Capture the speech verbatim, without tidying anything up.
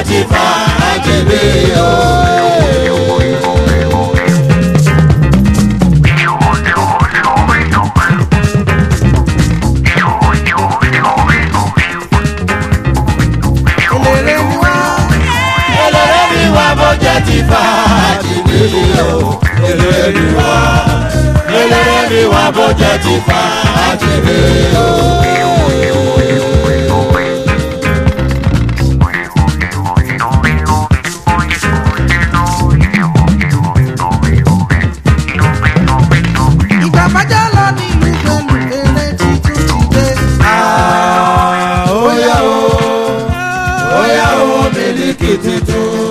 ti fàájì mi o. Ti fàájì mi o, eléré mi wá, eléré mi wá bó jẹ́ ti fàájì mi o. Ìgbà májá lọ ní ìlú pẹ̀lú eré títún ti dé. Óyá o, óyá o, Mílíkì tuntun.